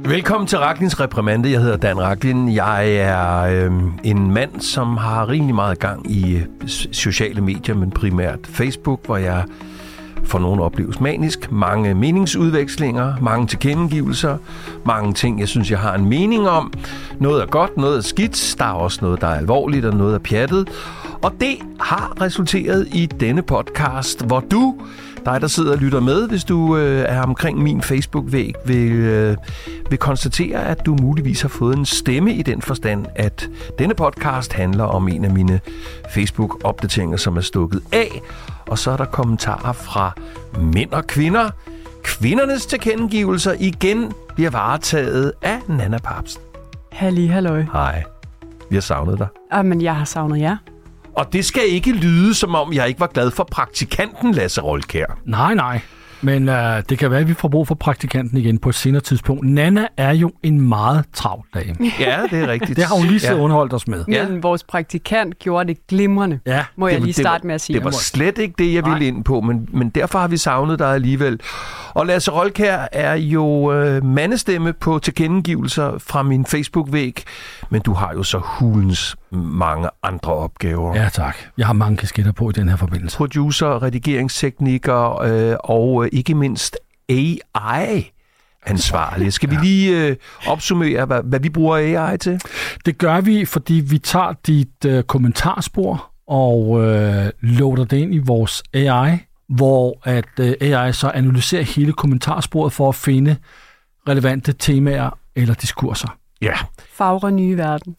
Velkommen til Raklins Reprimande. Jeg hedder Dan Raklin. Jeg er en mand, som har rimelig meget gang i sociale medier, men primært Facebook, hvor jeg for nogen opleves manisk. Mange meningsudvekslinger, mange tilkendegivelser, mange ting, jeg synes, jeg har en mening om. Noget er godt, noget er skidt. Der er også noget, der er alvorligt, og noget er pjattet. Og det har resulteret i denne podcast, hvor du, dig der sidder og lytter med, hvis du er omkring min Facebook-væg, vil konstatere, at du muligvis har fået en stemme i den forstand, at denne podcast handler om en af mine Facebook-opdateringer, som er stukket af. Og så er der kommentarer fra mænd og kvinder. Kvindernes tilkendegivelser igen bliver varetaget af Nanna Papst. Halløj. Hej. Vi har savnet dig. Men jeg har savnet jer. Og det skal ikke lyde, som om jeg ikke var glad for praktikanten Lasse Rolkjær. Nej. Men det kan være, at vi får brug for praktikanten igen på et senere tidspunkt. Nanna er jo en meget travl dame. Ja, det er rigtigt. Det har hun lige så underholdt os med. Men vores praktikant gjorde det glimrende, må jeg lige starte med at sige. Det var slet ikke det, jeg ville ind på, men derfor har vi savnet dig alligevel. Og Lasse Rolkjær er jo mandestemme på tilkendegivelser fra min Facebook-væg, men du har jo så hulens mange andre opgaver. Ja, tak. Jeg har mange kasketter på i den her forbindelse. Producer, redigeringsteknikker og ikke mindst AI-ansvarlige. Skal vi lige opsummere, hvad vi bruger AI til? Det gør vi, fordi vi tager dit kommentarspor og loader det ind i vores AI, hvor at AI så analyserer hele kommentarsporet for at finde relevante temaer eller diskurser. Ja. Fagre nye verden.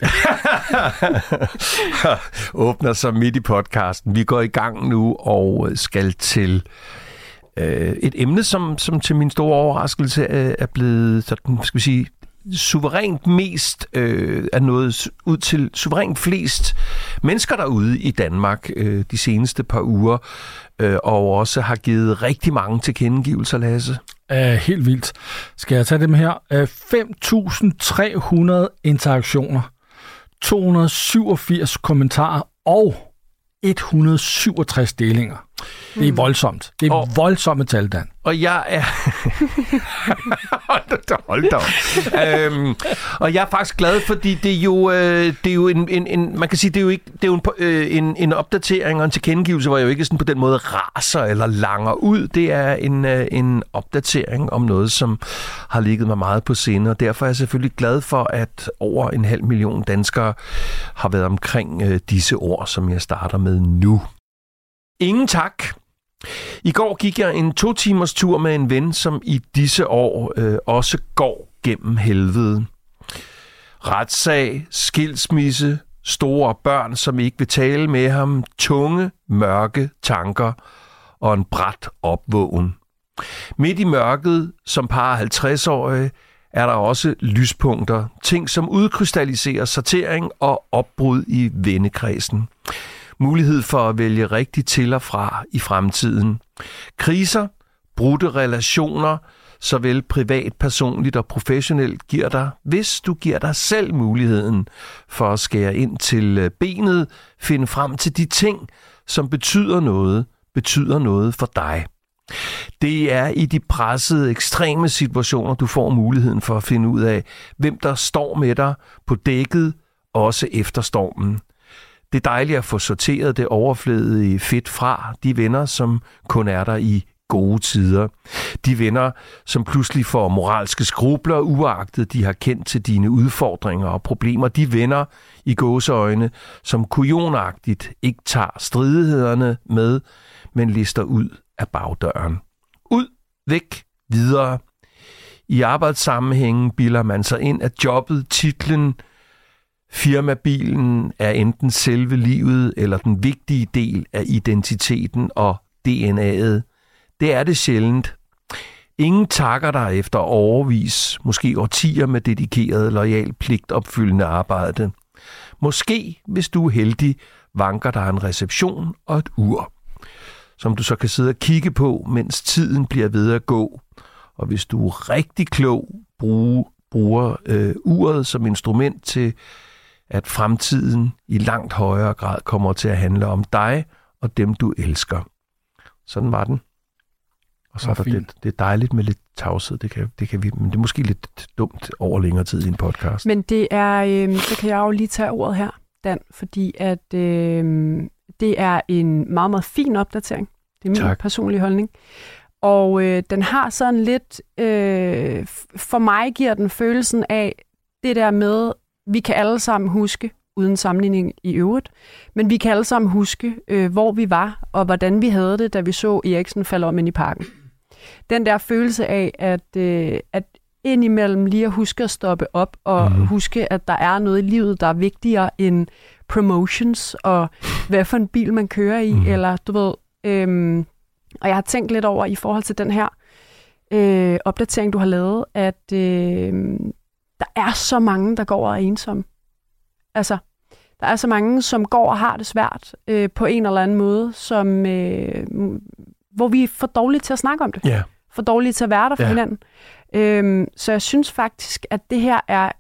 Åbner sig midt i podcasten. Vi går i gang nu og skal til et emne, som til min store overraskelse er blevet, sådan, skal vi sige, suverænt mest er nået ud til suverænt flest mennesker derude i Danmark de seneste par uger, og også har givet rigtig mange tilkendegivelser, Lasse. Helt vildt. Skal jeg tage dem her? 5.300 interaktioner, 287 kommentarer og 167 delinger. Det er voldsomt. Det er voldsomme tal, Dan. Og jeg er... Hold da op. Og jeg er faktisk glad, fordi det er jo en man kan sige, det er jo en opdatering og en tilkendegivelse, hvor jeg jo ikke sådan på den måde raser eller langer ud. Det er en opdatering om noget, som har ligget mig meget på sinde, og derfor er jeg selvfølgelig glad for, at over 500.000 danskere har været omkring disse ord, som jeg starter med nu. Ingen tak. I går gik jeg en 2-timers tur med en ven, som i disse år også går gennem helvede. Retssag, skilsmisse, store børn, som ikke vil tale med ham, tunge, mørke tanker og en brat opvågen. Midt i mørket, som par 50-årige, er der også lyspunkter, ting som udkrystalliserer sortering og opbrud i vennekredsen. Mulighed for at vælge rigtigt til og fra i fremtiden. Kriser, brudte relationer, såvel privat, personligt og professionelt, giver dig, hvis du giver dig selv muligheden for at skære ind til benet, finde frem til de ting, som betyder noget for dig. Det er i de pressede, ekstreme situationer, du får muligheden for at finde ud af, hvem der står med dig på dækket, også efter stormen. Det er dejligt at få sorteret det overflødige fedt fra de venner, som kun er der i gode tider. De venner, som pludselig får moralske skrubler, uagtet de har kendt til dine udfordringer og problemer. De venner i gåseøjne, som kujonagtigt ikke tager stridighederne med, men lister ud af bagdøren. Ud, væk, videre. I arbejdssammenhængen bilder man sig ind, at jobbet, titlen, firmabilen er enten selve livet eller den vigtige del af identiteten og DNA'et. Det er det sjældent. Ingen takker dig efter årevis, måske årtier med dedikeret, loyal, pligtopfyldende arbejde. Måske, hvis du er heldig, vanker der en reception og et ur, som du så kan sidde og kigge på, mens tiden bliver ved at gå. Og hvis du er rigtig klog, bruger uret som instrument til, at fremtiden i langt højere grad kommer til at handle om dig og dem, du elsker. Sådan var den. Og så er der det er dejligt med lidt tavshed, det kan vi, men det er måske lidt dumt over længere tid i en podcast. Men det er, så kan jeg jo lige tage ordet her, Dan, fordi at det er en meget, meget fin opdatering. Det er min personlige holdning. Og den har sådan lidt, for mig giver den følelsen af det der med, vi kan alle sammen huske, uden sammenligning i øvrigt, men vi kan alle sammen huske, hvor vi var, og hvordan vi havde det, da vi så Eriksen falde om ind i parken. Den der følelse af, at indimellem lige at huske at stoppe op, og huske, at der er noget i livet, der er vigtigere end promotions, og hvad for en bil man kører i, eller du ved... og jeg har tænkt lidt over i forhold til den her opdatering, du har lavet, at der er så mange, der går og er ensomme. Altså, der er så mange, som går og har det svært på en eller anden måde, som, hvor vi er for dårlige til at snakke om det. Yeah. For dårlige til at være der for hinanden. Så jeg synes faktisk, at det her er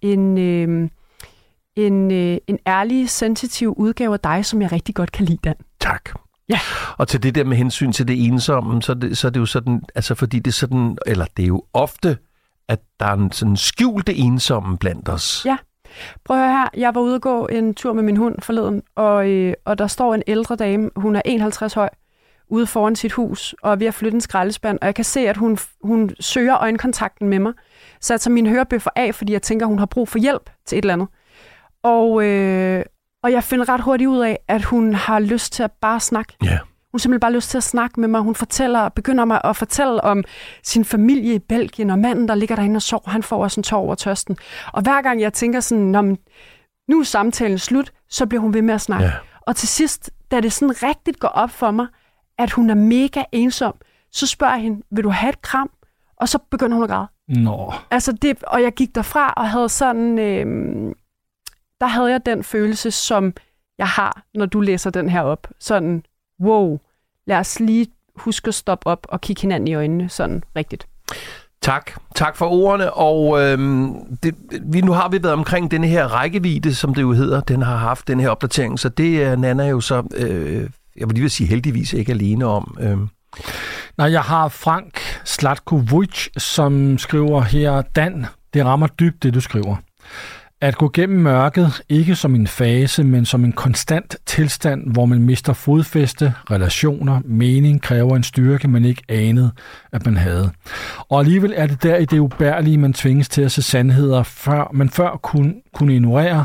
en ærlig, sensitiv udgave af dig, som jeg rigtig godt kan lide, Dan. Tak. Ja. Og til det der med hensyn til det ensomme, så er det jo sådan, altså fordi det er sådan, eller det er jo ofte, at der er en sådan skjulte ensomme blandt os. Ja. Prøv at høre her. Jeg var ude at gå en tur med min hund forleden, og der står en ældre dame, hun er 51 høj, ude foran sit hus, og er ved at flytte en skraldespand, og jeg kan se, at hun søger øjenkontakten med mig. Så jeg tager mine hørebøffer af, fordi jeg tænker, hun har brug for hjælp til et eller andet. Og jeg finder ret hurtigt ud af, at hun har lyst til at bare snakke. Yeah. Hun simpelthen bare lyst til at snakke med mig. Hun begynder mig at fortælle om sin familie i Belgien, og manden, der ligger derinde og sover, han får også en tår over tørsten. Og hver gang jeg tænker sådan, nu er samtalen slut, så bliver hun ved med at snakke. Yeah. Og til sidst, da det sådan rigtigt går op for mig, at hun er mega ensom, så spørger jeg hende, vil du have et kram? Og så begynder hun at græde. Nå. Altså og jeg gik derfra og havde sådan... der havde jeg den følelse, som jeg har, når du læser den her op. Sådan, wow, lad os lige huske at stoppe op og kigge hinanden i øjnene, sådan rigtigt. Tak for ordene, og nu har vi været omkring denne her rækkevidde, som det jo hedder, den har haft den her opdatering, så det er Nanna jo så, jeg vil lige sige heldigvis ikke alene om. Nej, jeg har Frank Slatkovic, som skriver her, Dan, det rammer dybt, det du skriver. At gå gennem mørket, ikke som en fase, men som en konstant tilstand, hvor man mister fodfæste, relationer, mening, kræver en styrke, man ikke anede, at man havde. Og alligevel er det der i det ubærlige, man tvinges til at se sandheder, før kunne ignorere,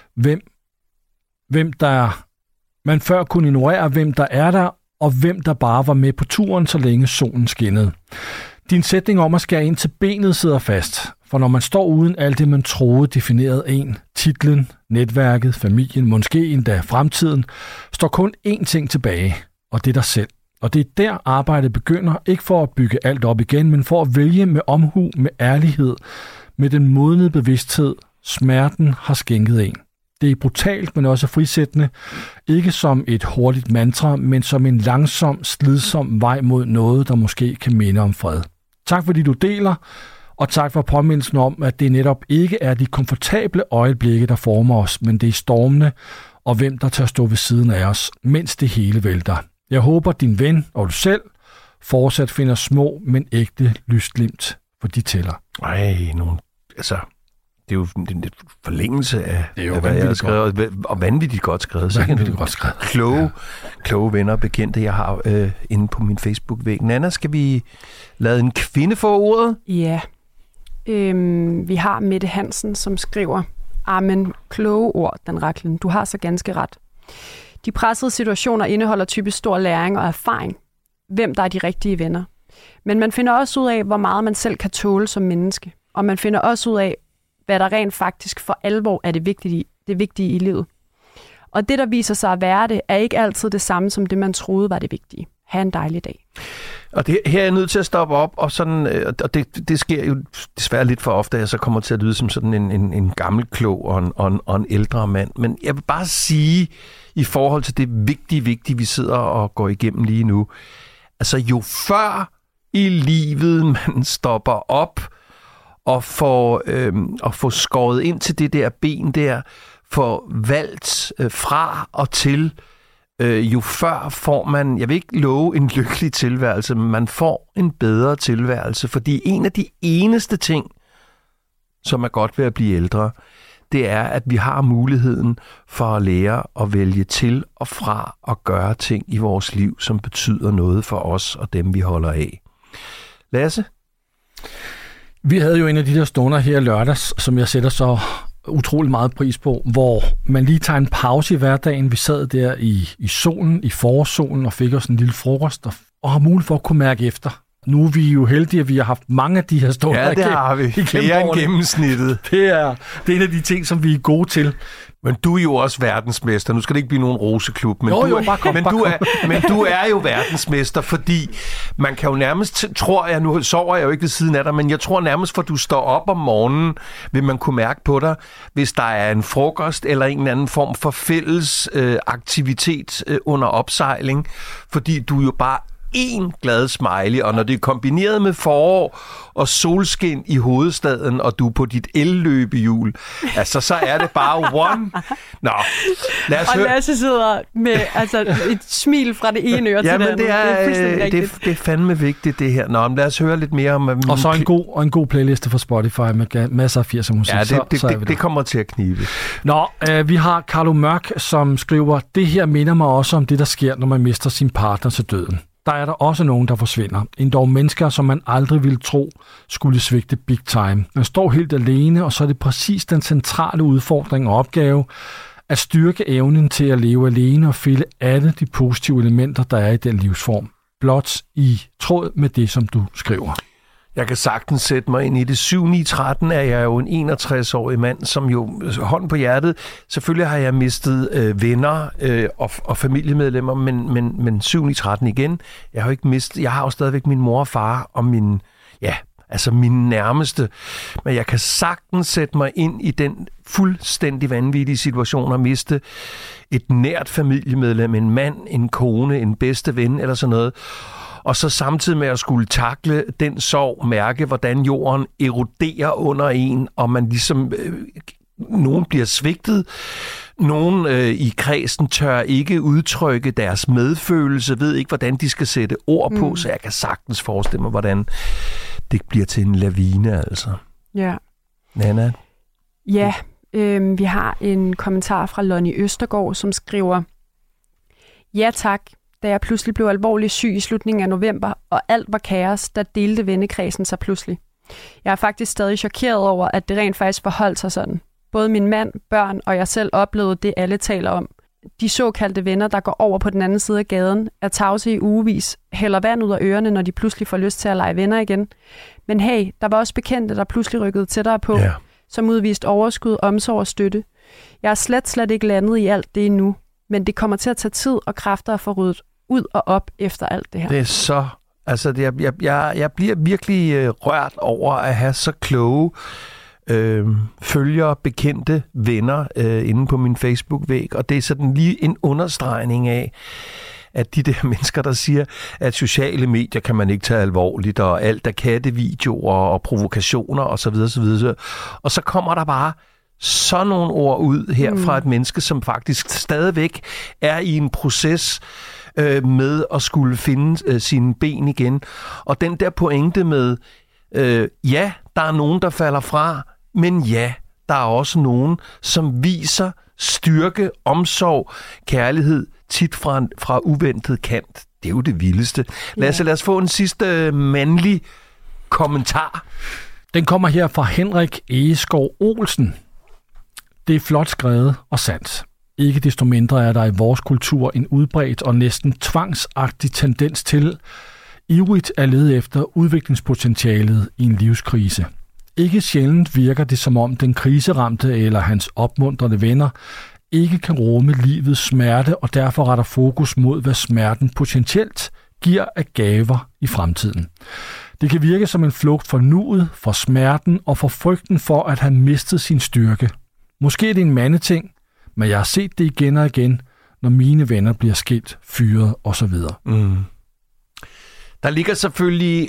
hvem der er der, og hvem der bare var med på turen, så længe solen skinnede. Din sætning om at skære ind til benet sidder fast. For når man står uden alt det, man troede definerede en, titlen, netværket, familien, måske endda fremtiden, står kun én ting tilbage, og det er dig selv. Og det er der arbejdet begynder, ikke for at bygge alt op igen, men for at vælge med omhu, med ærlighed, med den modnede bevidsthed, smerten har skænket en. Det er brutalt, men også frisættende, ikke som et hurtigt mantra, men som en langsom, slidsom vej mod noget, der måske kan minde om fred. Tak fordi du deler, og tak for påmindelsen om, at det netop ikke er de komfortable øjeblikke, der former os, men det er stormene og hvem der tør stå ved siden af os, mens det hele vælter. Jeg håber, din ven og du selv fortsat finder små, men ægte lysglimt, for de tæller. Det er jo en forlængelse af, hvad jeg har skrevet, og vanvittigt godt skrevet. Vanvittigt godt skrevet. Kloge venner og bekendte, jeg har inde på min Facebook-væg. Nanna, skal vi lade en kvinde få ordet? Ja. Vi har Mette Hansen, som skriver, amen, kloge ord, Dan Rachlin. Du har så ganske ret. De pressede situationer indeholder typisk stor læring og erfaring. Hvem der er de rigtige venner. Men man finder også ud af, hvor meget man selv kan tåle som menneske. Og man finder også ud af, hvad der rent faktisk for alvor er det vigtige i livet. Og det, der viser sig at være det, er ikke altid det samme som det, man troede var det vigtige. Ha' en dejlig dag. Og her er jeg nødt til at stoppe op, og sådan, og det sker jo desværre lidt for ofte, at jeg så kommer til at lyde som sådan en gammel klog og en ældre mand. Men jeg vil bare sige, i forhold til det vigtige, vi sidder og går igennem lige nu, altså jo før i livet man stopper op og får skåret ind til det der ben der, får valgt fra og til jo før får man, jeg vil ikke love en lykkelig tilværelse, men man får en bedre tilværelse, fordi en af de eneste ting, som er godt ved at blive ældre, det er, at vi har muligheden for at lære at vælge til og fra at gøre ting i vores liv, som betyder noget for os og dem, vi holder af. Lasse? Vi havde jo en af de der stunder her lørdags, som jeg sætter så utrolig meget pris på, hvor man lige tager en pause i hverdagen. Vi sad der i solen, i forårssolen, og fik os en lille frokost, og har mulighed for at kunne mærke efter. Nu er vi jo heldige, at vi har haft mange af de her stunder. Ja, det har vi. Flere end gennemsnittet. Det er en af de ting, som vi er gode til. Men du er jo også verdensmester. Nu skal det ikke blive nogen roseklub, men, du er jo verdensmester, fordi man kan jo nærmest, tror jeg, nu sover jeg jo ikke ved siden af dig, men jeg tror nærmest, for du står op om morgenen, vil man kunne mærke på dig, hvis der er en frokost eller en eller anden form for fælles aktivitet under opsejling, fordi du jo bare en glad smiley, og når det er kombineret med forår og solskin i hovedstaden, og du er på dit elløbehjul, altså så er det bare one. Nå, lad os høre. Og Lasse sidder med et smil fra det ene øre til det andet. Det er fandme vigtigt, det her. Nå, men lad os høre lidt mere om... Og så en god playliste for Spotify med masser af 80'er musik. Ja, det kommer til at knibe. Nå, vi har Carlo Mørk, som skriver, det her minder mig også om det, der sker, når man mister sin partner til døden. Der er der også nogen, der forsvinder. Endog mennesker, som man aldrig ville tro, skulle svigte big time. Man står helt alene, og så er det præcis den centrale udfordring og opgave, at styrke evnen til at leve alene og fælde alle de positive elementer, der er i den livsform. Blot i tråd med det, som du skriver. Jeg kan sagtens sætte mig ind i det. 7-9-13 er jeg jo en 61-årig mand, som jo, hånden på hjertet, selvfølgelig har jeg mistet venner og familiemedlemmer, men 7-9-13 igen. Jeg har jo stadigvæk min mor og far og mine nærmeste. Men jeg kan sagtens sætte mig ind i den fuldstændig vanvittige situation at miste et nært familiemedlem, en mand, en kone, en bedste ven eller sådan noget. Og så samtidig med at skulle takle den sorg, mærke, hvordan jorden eroderer under en, og man ligesom, nogen bliver svigtet, nogen i kredsen tør ikke udtrykke deres medfølelse, ved ikke, hvordan de skal sætte ord på, så jeg kan sagtens forestille mig, hvordan det bliver til en lavine, altså. Ja. Nana? Ja, vi har en kommentar fra Lonnie Østergaard, som skriver, ja tak, da jeg pludselig blev alvorligt syg i slutningen af november, og alt var kaos, der delte vennekredsen sig pludselig. Jeg er faktisk stadig chokeret over, at det rent faktisk forholdt sig sådan. Både min mand, børn og jeg selv oplevede det, alle taler om. De såkaldte venner, der går over på den anden side af gaden, er tavse i ugevis, hælder vand ud af ørerne, når de pludselig får lyst til at lege venner igen. Men hey, der var også bekendte, der pludselig rykkede tættere på, som udviste overskud, omsorg og støtte. Jeg er slet ikke landet i alt det endnu, men det kommer til at tage tid og kræfter at få ryddet ud og op efter alt det her. Det er så... Altså, jeg bliver virkelig rørt over at have så kloge følgere, bekendte venner inde på min Facebook-væg, og det er sådan lige en understregning af, at de der mennesker, der siger, at sociale medier kan man ikke tage alvorligt, og alt er kattevideoer og provokationer osv. Og så kommer der bare sådan nogle ord ud her fra et menneske, som faktisk stadigvæk er i en proces med at skulle finde sine ben igen. Og den der pointe med, ja, der er nogen, der falder fra, men ja, der er også nogen, som viser styrke, omsorg, kærlighed, tit fra uventet kant. Det er jo det vildeste. Lad os få en sidste mandlig kommentar. Den kommer her fra Henrik Egeskov Olsen. Det er flot skrevet og sandt. Ikke desto mindre er der i vores kultur en udbredt og næsten tvangsagtig tendens til ivrigt at lede efter udviklingspotentialet i en livskrise. Ikke sjældent virker det som om den kriseramte eller hans opmuntrende venner ikke kan rumme livets smerte og derfor retter fokus mod, hvad smerten potentielt giver af gaver i fremtiden. Det kan virke som en flugt fra nuet, fra smerten og fra frygten for at have mistet sin styrke. Måske er det en mandeting, men jeg har set det igen og igen, når mine venner bliver skilt, fyret osv. Der ligger selvfølgelig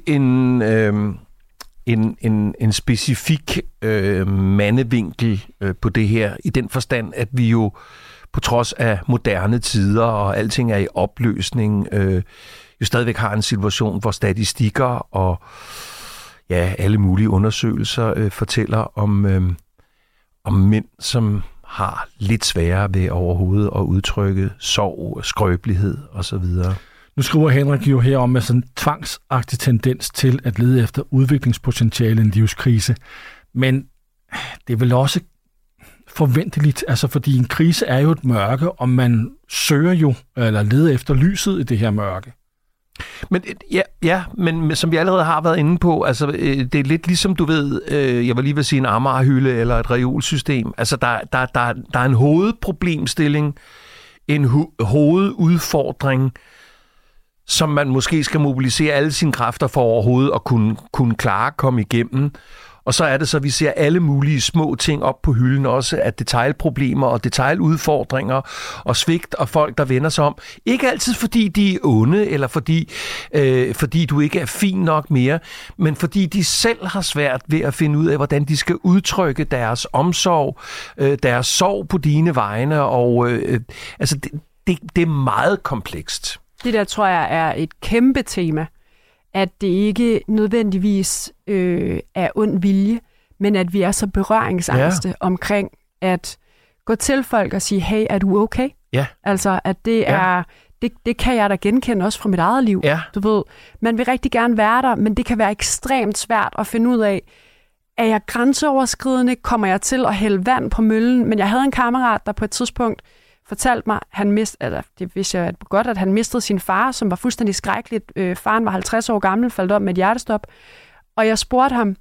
en specifik mandevinkel på det her, i den forstand, at vi jo på trods af moderne tider, og alting er i opløsning, jo stadigvæk har en situation, hvor statistikker og alle mulige undersøgelser fortæller om mænd, som har lidt sværere ved overhovedet at udtrykke sorg, skrøbelighed osv. Nu skriver Henrik jo her om med sådan en tvangsagtig tendens til at lede efter udviklingspotentiale i en livskrise. Men det er vel også forventeligt, altså fordi en krise er jo et mørke, og man søger jo, eller leder efter lyset i det her mørke. Men men som vi allerede har været inde på, altså det er lidt ligesom, du ved, jeg var lige ved at sige en Amagerhylde eller et reolsystem. Altså der er en hovedproblemstilling, en hovedudfordring, som man måske skal mobilisere alle sine kræfter for overhovedet at kunne klare at komme igennem. Og så er det så, at vi ser alle mulige små ting op på hylden også, at detailproblemer og detailudfordringer og svigt og folk, der vender sig om. Ikke altid fordi de er onde, eller fordi du ikke er fin nok mere, men fordi de selv har svært ved at finde ud af, hvordan de skal udtrykke deres omsorg, deres sorg på dine vegne. Og altså, det er meget komplekst. Det der, tror jeg, er et kæmpe tema. At det ikke nødvendigvis er ond vilje, men at vi er så berøringsangste omkring at gå til folk og sige, hey, er du okay? Ja. Altså, at det er, det kan jeg da genkende også fra mit eget liv. Ja. Du ved, man vil rigtig gerne være der, men det kan være ekstremt svært at finde ud af, er jeg grænseoverskridende? Kommer jeg til at hælde vand på møllen? Men jeg havde en kammerat, der på et tidspunkt fortalte mig, det vidste jeg godt, at han mistede sin far, som var fuldstændig skrækkeligt. Faren var 50 år gammel, faldt om med et hjertestop. Og jeg spurgte ham,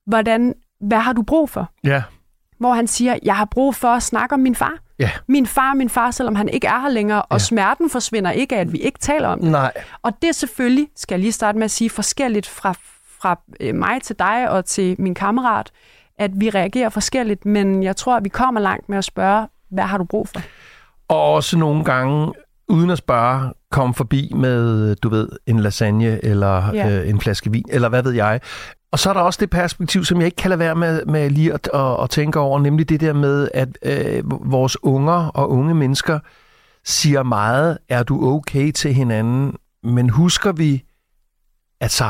hvad har du brug for? Ja. Hvor han siger, jeg har brug for at snakke om min far. Ja. Min far, selvom han ikke er her længere, og smerten forsvinder ikke af, at vi ikke taler om det. Nej. Og det er selvfølgelig, skal jeg lige starte med at sige, forskelligt fra mig til dig og til min kammerat, at vi reagerer forskelligt, men jeg tror, at vi kommer langt med at spørge, hvad har du brug for? Og også nogle gange, uden at spørge, komme forbi med, du ved, en lasagne eller en flaske vin, eller hvad ved jeg. Og så er der også det perspektiv, som jeg ikke kan lade være med lige at tænke over, nemlig det der med, at vores unger og unge mennesker siger meget, er du okay til hinanden, men husker vi, at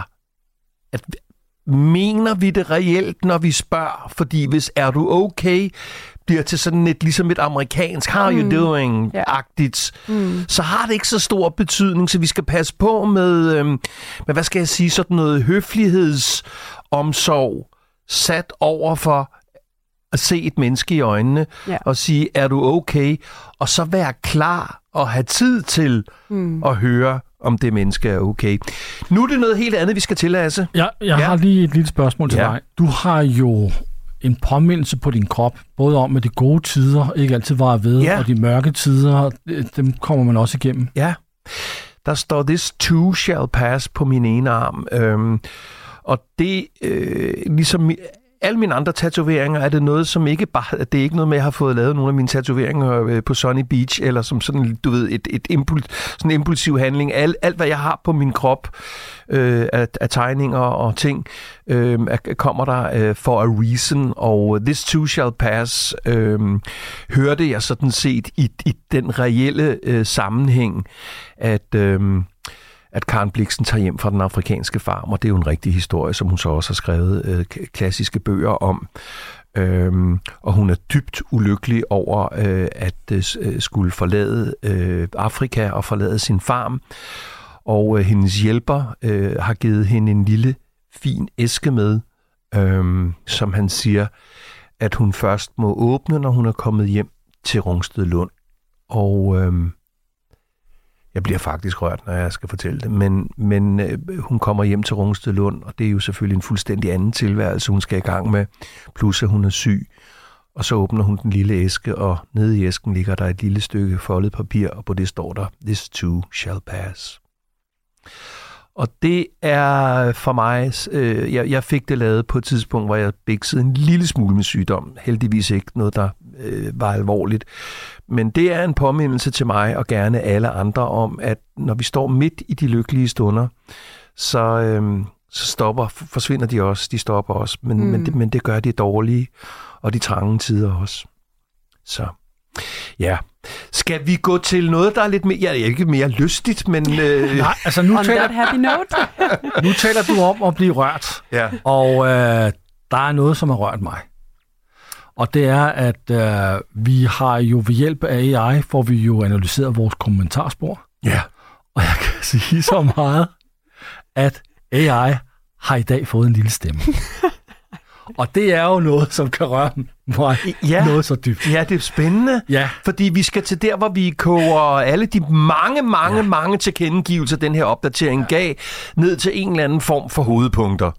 mener vi det reelt, når vi spørger? Fordi hvis er du okay, bliver til sådan ligesom et amerikansk how you doing-agtigt, så har det ikke så stor betydning, så vi skal passe på med hvad skal jeg sige, sådan noget høflighedsomsorg sat over for at se et menneske i øjnene og sige, er du okay? Og så være klar og have tid til at høre, om det menneske er okay. Nu er det noget helt andet, vi skal til, Lasse. Jeg har lige et lille spørgsmål til dig. Du har jo en påmindelse på din krop, både om, at de gode tider ikke altid varer ved, og de mørke tider, dem kommer man også igennem. Ja, der står this too shall pass på min ene arm. Og det, ligesom alle mine andre tatoveringer, er det noget, som ikke bare... Det er ikke noget med, at jeg har fået lavet nogle af mine tatoveringer på Sunny Beach, eller som sådan, du ved, sådan en impulsiv handling. Alt, hvad jeg har på min krop af tegninger og ting, kommer der for a reason. Og this too shall pass hørte jeg sådan set i den reelle sammenhæng, at Karen Blixen tager hjem fra den afrikanske farm, og det er jo en rigtig historie, som hun så også har skrevet klassiske bøger om. Og hun er dybt ulykkelig over at skulle forlade Afrika og forlade sin farm. Og hendes hjælper har givet hende en lille, fin æske med, som han siger, at hun først må åbne, når hun er kommet hjem til Rungsted Lund. Og jeg bliver faktisk rørt, når jeg skal fortælle det, men hun kommer hjem til Rungsted Lund, og det er jo selvfølgelig en fuldstændig anden tilværelse, hun skal i gang med, plus at hun er syg. Og så åbner hun den lille æske, og nede i æsken ligger der et lille stykke foldet papir, og på det står der, this too shall pass. Og det er for mig, jeg fik det lavet på et tidspunkt, hvor jeg biksede en lille smule med sygdom. Heldigvis ikke noget, der var alvorligt. Men det er en påmindelse til mig og gerne alle andre om, at når vi står midt i de lykkelige stunder, så forsvinder de også, de stopper også. Men det gør de dårlige og de trange tider også. Så Ja. Skal vi gå til noget, der er lidt mere, ikke mere lystigt, men... Nej, altså nu taler du om at blive rørt. Ja. Og der er noget, som har rørt mig. Og det er, at vi har jo ved hjælp af AI, får vi jo analyseret vores kommentarspor. Ja. Og jeg kan sige så meget, at AI har i dag fået en lille stemme. Og det er jo noget, som kan røre mig noget så dybt. Ja, det er spændende. Ja. Fordi vi skal til der, hvor vi koger alle de mange tilkendegivelser, den her opdatering gav, ned til en eller anden form for hovedpunkter.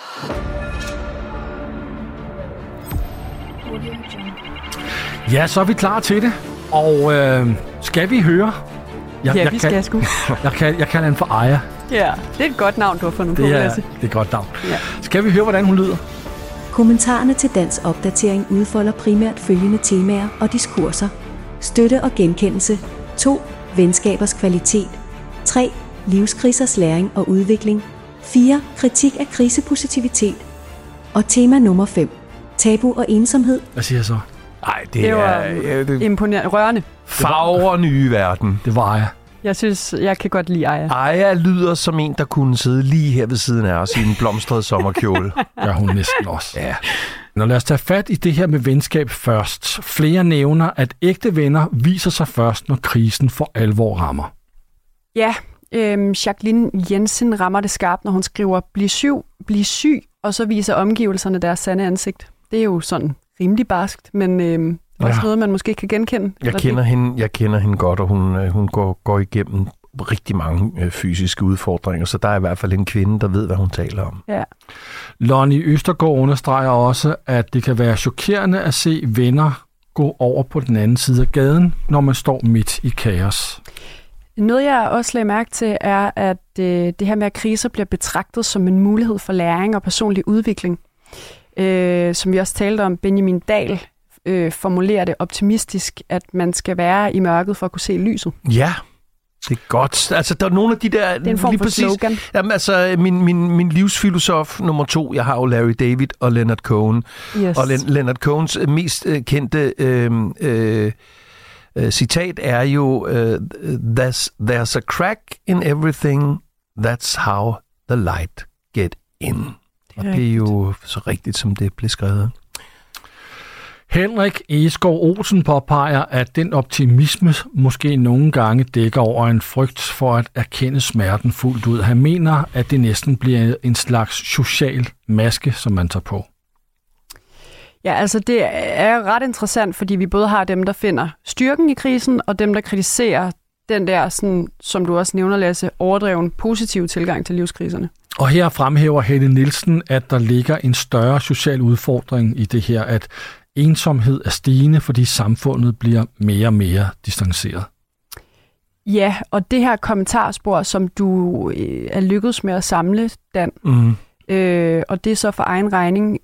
Ja, så er vi klar til det. Og skal vi høre? Vi skal sgu. Jeg kalder den for Aya. Ja, det er et godt navn, du har fundet på, Lasse. Det er et godt navn. Ja. Skal vi høre, hvordan hun lyder? Kommentarerne til Dans opdatering udfolder primært følgende temaer og diskurser. Støtte og genkendelse. 2. Venskabers kvalitet. 3. Livskrisers læring og udvikling. 4. Kritik af krisepositivitet. Og tema nummer 5. Tabu og ensomhed. Hvad siger jeg så? Nej, det var imponerende. Rørende. Farver nye verden. Det var Aya. Jeg synes, jeg kan godt lide Aya. Aya lyder som en, der kunne sidde lige her ved siden af os i en blomstret sommerkjole. Gør hun næsten også. Ja. Nå, lad os tage fat i det her med venskab først. Flere nævner, at ægte venner viser sig først, når krisen for alvor rammer. Ja, Jacqueline Jensen rammer det skarpt, når hun skriver, bliv syg, og så viser omgivelserne deres sande ansigt. Det er jo sådan rimelig barskt, men også noget, man måske kan genkende. Jeg kender hende godt, og hun går igennem rigtig mange fysiske udfordringer, så der er i hvert fald en kvinde, der ved, hvad hun taler om. Ja. Lonnie Østergaard understreger også, at det kan være chokerende at se venner gå over på den anden side af gaden, når man står midt i kaos. Noget, jeg også lagde mærke til, er, at det her med, at kriser bliver betragtet som en mulighed for læring og personlig udvikling. Som vi også talte om, Benjamin Dahl formulerer det optimistisk, at man skal være i mørket for at kunne se lyset. Ja, det er godt. Altså, der er nogle af de der... Det er en form for slogan. Jamen, altså, min livsfilosof nummer 2, jeg har jo Larry David og Leonard Cohen. Yes. Og Leonard Cohens mest kendte citat er jo, there's a crack in everything, that's how the light get in. Og det er jo så rigtigt, som det blev skrevet. Henrik Egeskov Olsen påpeger, at den optimisme måske nogle gange dækker over en frygt for at erkende smerten fuldt ud. Han mener, at det næsten bliver en slags social maske, som man tager på. Ja, altså det er ret interessant, fordi vi både har dem, der finder styrken i krisen, og dem, der kritiserer den der, sådan, som du også nævner, Lasse, overdreven positiv tilgang til livskriserne. Og her fremhæver Helle Nielsen, at der ligger en større social udfordring i det her, at ensomhed er stigende, fordi samfundet bliver mere og mere distanceret. Ja, og det her kommentarspor, som du er lykkedes med at samle, Dan, og det er så for egen regning,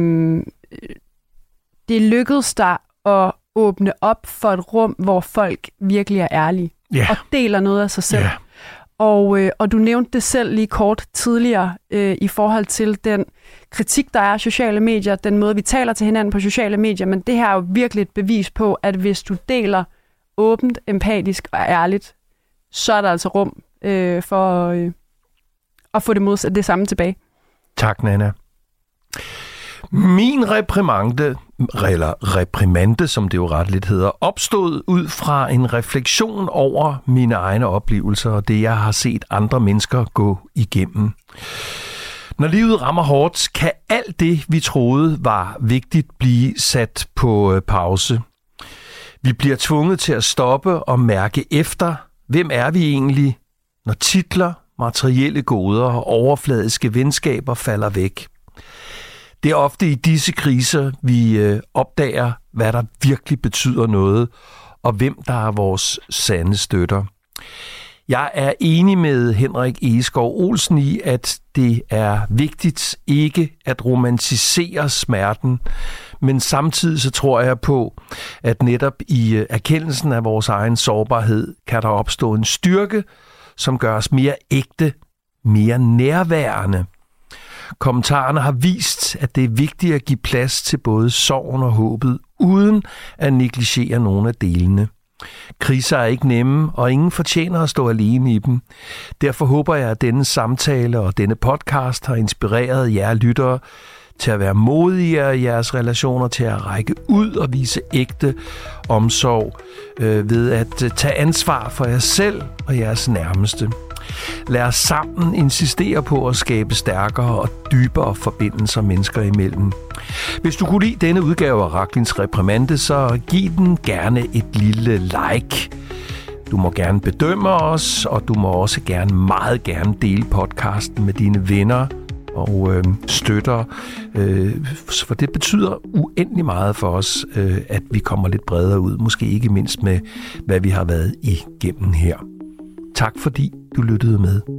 det lykkedes dig at åbne op for et rum, hvor folk virkelig er ærlige og deler noget af sig selv. Og du nævnte det selv lige kort tidligere i forhold til den kritik, der er af sociale medier, den måde, vi taler til hinanden på sociale medier, men det her er jo virkelig et bevis på, at hvis du deler åbent, empatisk og ærligt, så er der altså rum for at få det samme tilbage. Tak, Nana. Min reprimande, som det jo ret lidt hedder, opstod ud fra en refleksion over mine egne oplevelser og det, jeg har set andre mennesker gå igennem. Når livet rammer hårdt, kan alt det, vi troede var vigtigt, blive sat på pause. Vi bliver tvunget til at stoppe og mærke efter, hvem er vi egentlig, når titler, materielle goder og overfladiske venskaber falder væk. Det er ofte i disse kriser, vi opdager, hvad der virkelig betyder noget, og hvem der er vores sande støtter. Jeg er enig med Henrik Egeskov Olsen i, at det er vigtigt ikke at romantisere smerten, men samtidig så tror jeg på, at netop i erkendelsen af vores egen sårbarhed kan der opstå en styrke, som gør os mere ægte, mere nærværende. Kommentarerne har vist, at det er vigtigt at give plads til både sorgen og håbet, uden at negligere nogle af delene. Kriser er ikke nemme, og ingen fortjener at stå alene i dem. Derfor håber jeg, at denne samtale og denne podcast har inspireret jer lyttere til at være modigere i jeres relationer, til at række ud og vise ægte omsorg ved at tage ansvar for jer selv og jeres nærmeste. Lad os sammen insistere på at skabe stærkere og dybere forbindelser mennesker imellem. Hvis du kunne lide denne udgave af Rachlins Reprimande, så giv den gerne et lille like. Du må gerne bedømme os, og du må også meget gerne dele podcasten med dine venner og støtter, for det betyder uendelig meget for os, at vi kommer lidt bredere ud, måske ikke mindst med, hvad vi har været igennem her. Tak fordi du lyttede med.